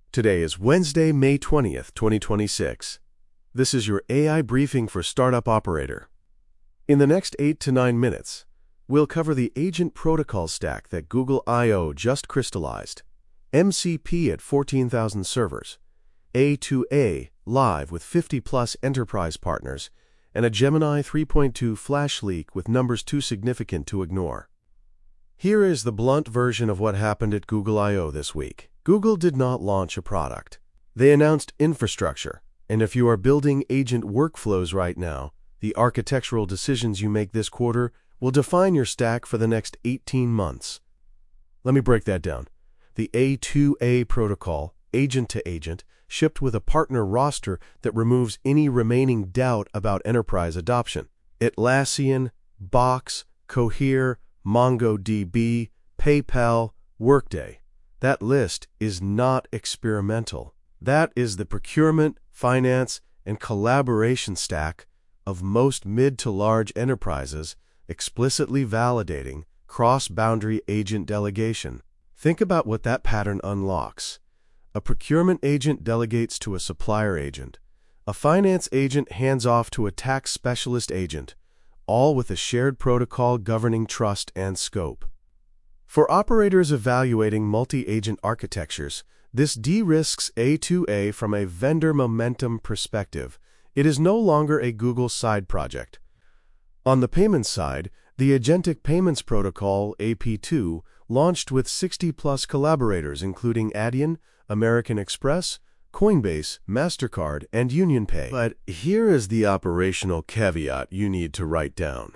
Today is Wednesday, May 20th, 2026. This is your AI briefing for Startup Operator. In the next 8 to 9 minutes, we'll cover the agent protocol stack that Google I/O just crystallized, MCP at 14,000 servers, A2A live with 50-plus enterprise partners, and a Gemini 3.2 flash leak with numbers too significant to ignore. Here is the blunt version of what happened at Google I/O this week. Google did not launch a product. They announced infrastructure, and if you are building agent workflows right now, the architectural decisions you make this quarter will define your stack for the next 18 months. Let me break that down. The A2A protocol, agent-to-agent, shipped with a partner roster that removes any remaining doubt about enterprise adoption. Atlassian, Box, Cohere, MongoDB, PayPal, Workday. That list is not experimental. That is the procurement, finance, and collaboration stack of most mid to large enterprises, explicitly validating cross-boundary agent delegation. Think about what that pattern unlocks. A procurement agent delegates to a supplier agent. A finance agent hands off to a tax specialist agent, all with a shared protocol governing trust and scope. For operators evaluating multi-agent architectures, this de-risks A2A from a vendor momentum perspective. It is no longer a Google side project. On the payments side, the Agentic Payments Protocol, AP2, launched with 60-plus collaborators including Adyen, American Express, Coinbase, MasterCard, and UnionPay. But here is the operational caveat you need to write down.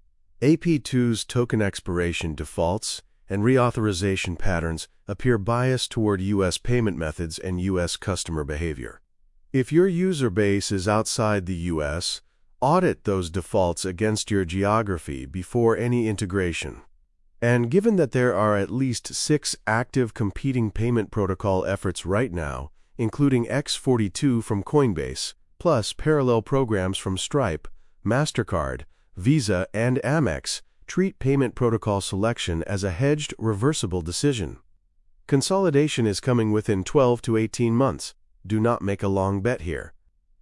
AP2's token expiration defaults and reauthorization patterns appear biased toward U.S. payment methods and U.S. customer behavior. If your user base is outside the U.S., audit those defaults against your geography before any integration. And given that there are at least 6 active competing payment protocol efforts right now, including X42 from Coinbase, plus parallel programs from Stripe, MasterCard, Visa, and Amex, treat payment protocol selection as a hedged, reversible decision. Consolidation is coming within 12 to 18 months. Do not make a long bet here.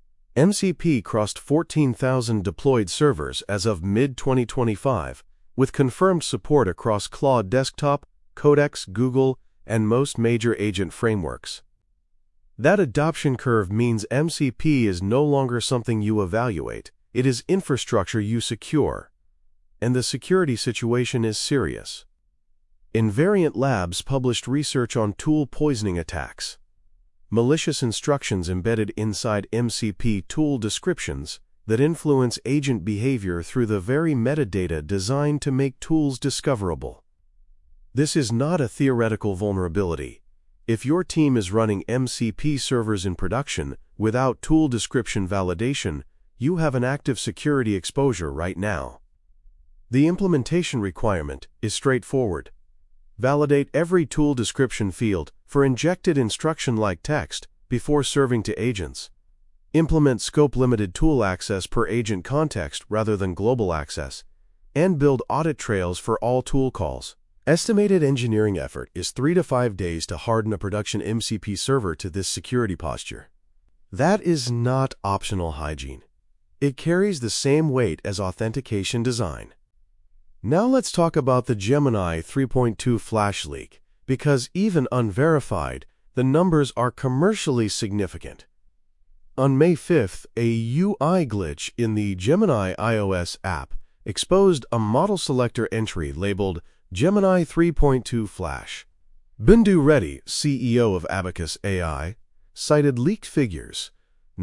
MCP crossed 14,000 deployed servers as of mid-2025, with confirmed support across Claude Desktop, Codex, Google, and most major agent frameworks. That adoption curve means MCP is no longer something you evaluate. It is infrastructure you secure. And the security situation is serious. Invariant Labs published research on tool poisoning attacks. Malicious instructions embedded inside MCP tool descriptions that influence agent behavior through the very metadata designed to make tools discoverable. This is not a theoretical vulnerability. If your team is running MCP servers in production without tool description validation, you have an active security exposure right now. The implementation requirement is straightforward. Validate every tool description field for injected instruction-like text before serving to agents. Implement scope-limited tool access per agent context rather than global access, and build audit trails for all tool calls. Estimated engineering effort is 3 to 5 days to harden a production MCP server to this security posture. That is not optional hygiene. It carries the same weight as authentication design. Now let's talk about the Gemini 3.2 flash leak, because even unverified, the numbers are commercially significant. On May 5th, a UI glitch in the Gemini iOS app exposed a model selector entry labeled Gemini 3.2 Flash. Bindu Reddy, CEO of Abacus AI, cited leaked figures: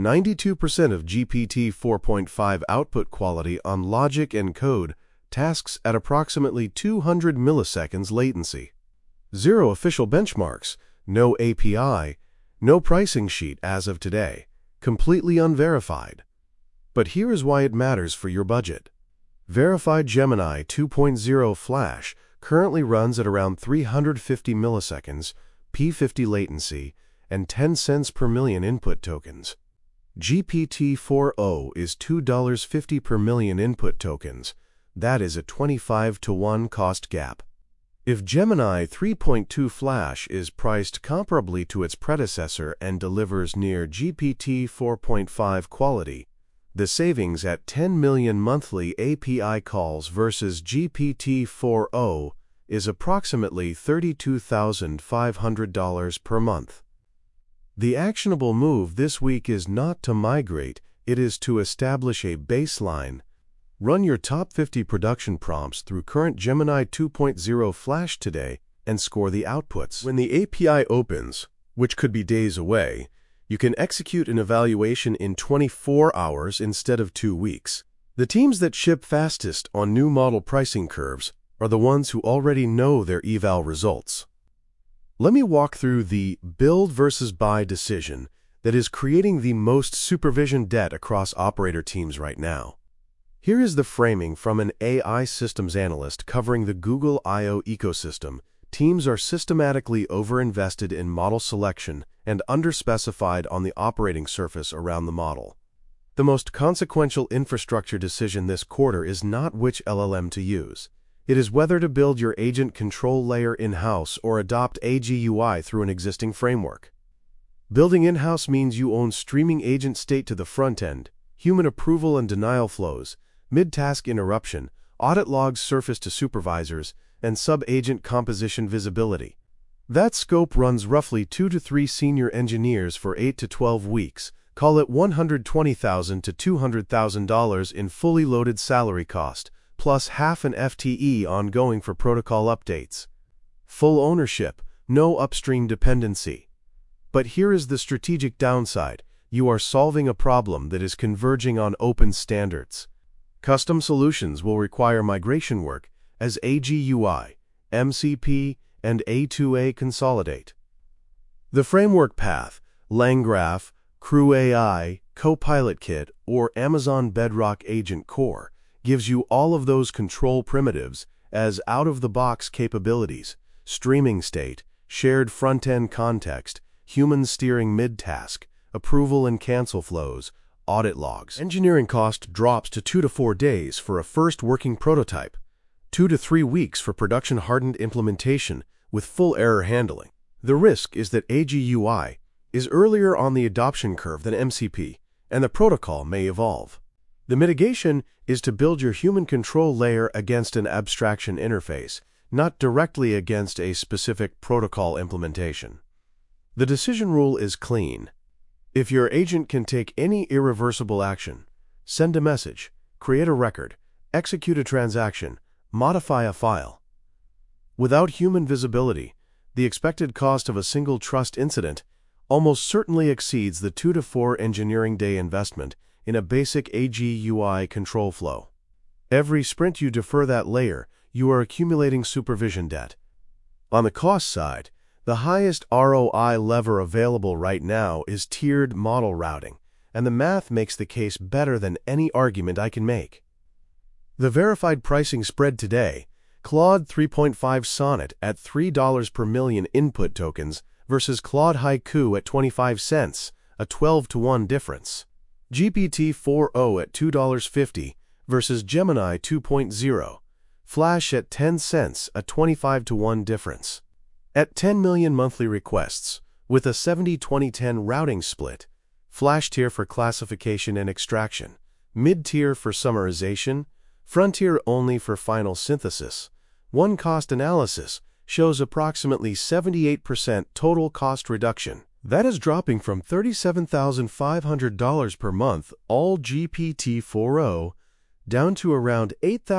92% of GPT 4.5 output quality on logic and code tasks at approximately 200 milliseconds latency. 0 official benchmarks, no API, no pricing sheet as of today, completely unverified. But here is why it matters for your budget. Verified Gemini 2.0 Flash currently runs at around 350 milliseconds, P50 latency, and 10 cents per million input tokens. GPT-4o is $2.50 per million input tokens. That is a 25-to-1 cost gap. If Gemini 3.2 Flash is priced comparably to its predecessor and delivers near GPT 4.5 quality, the savings at 10 million monthly API calls versus GPT 4o is approximately $32,500 per month. The actionable move this week is not to migrate, it is to establish a baseline. Run your top 50 production prompts through current Gemini 2.0 Flash today and score the outputs. When the API opens, which could be days away, you can execute an evaluation in 24 hours instead of 2 weeks. The teams that ship fastest on new model pricing curves are the ones who already know their eval results. Let me walk through the build versus buy decision that is creating the most supervision debt across operator teams right now. Here is the framing from an AI systems analyst covering the Google I/O ecosystem. Teams are systematically overinvested in model selection and underspecified on the operating surface around the model. The most consequential infrastructure decision this quarter is not which LLM to use. It is whether to build your agent control layer in-house or adopt AGUI through an existing framework. Building in-house means you own streaming agent state to the front end, human approval and denial flows, mid-task interruption, audit logs surface to supervisors, and sub-agent composition visibility. That scope runs roughly 2 to 3 senior engineers for 8 to 12 weeks. Call it $120,000 to $200,000 in fully loaded salary cost, plus half an FTE ongoing for protocol updates. Full ownership, no upstream dependency. But here is the strategic downside. You are solving a problem that is converging on open standards. Custom solutions will require migration work as AGUI, MCP, and A2A consolidate. The framework path, LangGraph, Crew AI, Copilot Kit, or Amazon Bedrock Agent Core gives you all of those control primitives as out-of-the-box capabilities: streaming state, shared front-end context, human steering mid-task, approval and cancel flows, audit logs. Engineering cost drops to 2 to 4 days for a first working prototype, 2 to 3 weeks for production-hardened implementation with full error handling. The risk is that AGUI is earlier on the adoption curve than MCP, and the protocol may evolve. The mitigation is to build your human control layer against an abstraction interface, not directly against a specific protocol implementation. The decision rule is clean. If your agent can take any irreversible action, send a message, create a record, execute a transaction, modify a file. Without human visibility, the expected cost of a single trust incident almost certainly exceeds the 2 to 4 engineering day investment in a basic AGUI control flow. Every sprint you defer that layer, you are accumulating supervision debt. On the cost side, the highest ROI lever available right now is tiered model routing, and the math makes the case better than any argument I can make. The verified pricing spread today: Claude 3.5 Sonnet at $3 per million input tokens versus Claude Haiku at 25 cents, a 12-to-1 difference. GPT 4o at $2.50 versus Gemini 2.0. Flash at 10 cents, a 25-to-1 difference. At 10 million monthly requests, with a 70-20-10 routing split, Flash tier for classification and extraction, mid-tier for summarization, frontier only for final synthesis, one cost analysis shows approximately 78% total cost reduction. That is dropping from $37,500 per month, all GPT 4o, down to around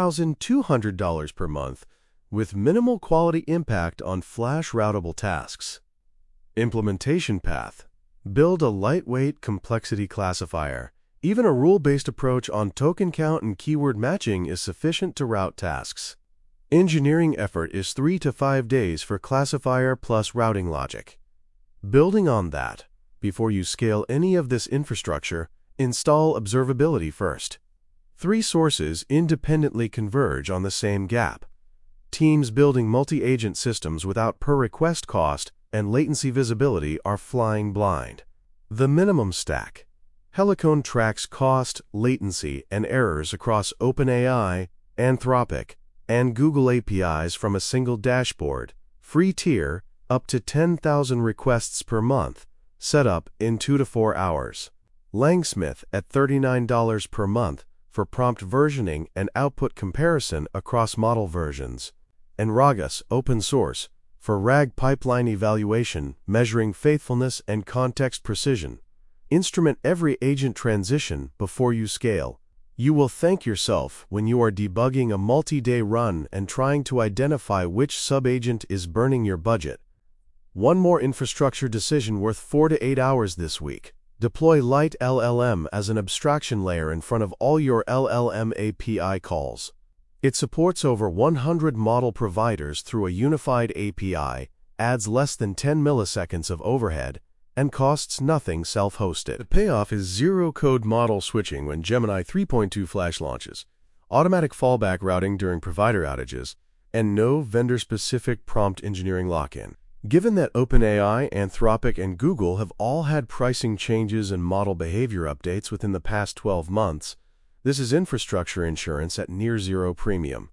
$8,200 per month, with minimal quality impact on Flash routable tasks. Implementation path: build a lightweight complexity classifier. Even a rule-based approach on token count and keyword matching is sufficient to route tasks. Engineering effort is 3 to 5 days for classifier plus routing logic. Building on that, before you scale any of this infrastructure, install observability first. 3 sources independently converge on the same gap. Teams building multi-agent systems without per-request cost and latency visibility are flying blind. The minimum stack: Helicon tracks cost, latency, and errors across OpenAI, Anthropic, and Google APIs from a single dashboard. Free tier, up to 10,000 requests per month, set up in 2 to 4 hours. Langsmith at $39 per month for prompt versioning and output comparison across model versions. And Ragus open source for RAG pipeline evaluation, measuring faithfulness and context precision. Instrument every agent transition before you scale. You will thank yourself when you are debugging a multi-day run and trying to identify which subagent is burning your budget. One more infrastructure decision worth 4 to 8 hours this week. Deploy Lite LLM as an abstraction layer in front of all your LLM API calls. It supports over 100 model providers through a unified API, adds less than 10 milliseconds of overhead, and costs nothing self-hosted. The payoff is zero-code model switching when Gemini 3.2 Flash launches, automatic fallback routing during provider outages, and no vendor-specific prompt engineering lock-in. Given that OpenAI, Anthropic, and Google have all had pricing changes and model behavior updates within the past 12 months, this is infrastructure insurance at near-zero premium.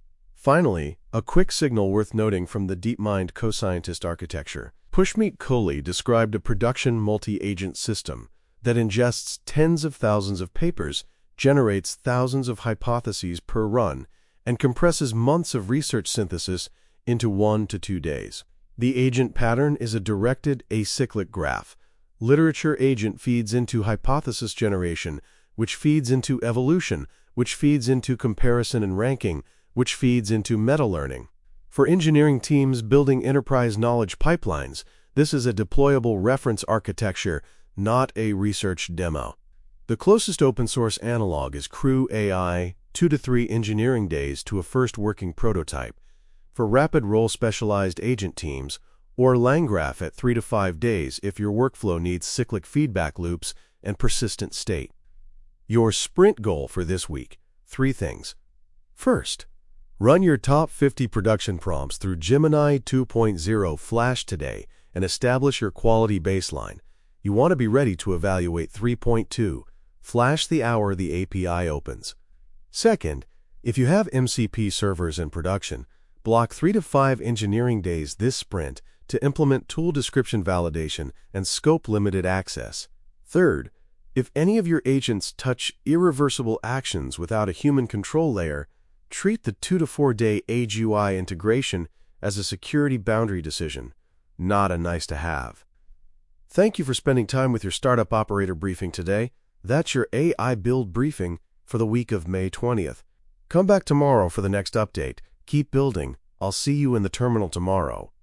Finally, a quick signal worth noting from the DeepMind co-scientist architecture. Pushmeet Kohli described a production multi-agent system that ingests tens of thousands of papers, generates thousands of hypotheses per run, and compresses months of research synthesis into 1 to 2 days. The agent pattern is a directed acyclic graph. Literature agent feeds into hypothesis generation, which feeds into evolution, which feeds into comparison and ranking, which feeds into meta-learning. For engineering teams building enterprise knowledge pipelines, this is a deployable reference architecture, not a research demo. The closest open-source analog is Crew AI, 2 to 3 engineering days to a first working prototype. For rapid role-specialized agent teams, or LangGraph at 3 to 5 days if your workflow needs cyclic feedback loops and persistent state. Your sprint goal for this week: 3 things. First, run your top 50 production prompts through Gemini 2.0 Flash today and establish your quality baseline. You want to be ready to evaluate 3.2 Flash the hour the API opens. Second, if you have MCP servers in production, block 3 to 5 engineering days this sprint to implement tool description validation and scope limited access. Third, if any of your agents touch irreversible actions without a human control layer, treat the 2 to 4 day AGUI integration as a security boundary decision, not a nice-to-have. Thank you for spending time with your Startup Operator Briefing today. That's your AI Build Briefing for the week of May 20th. Come back tomorrow for the next update. Keep building. I'll see you in the terminal tomorrow.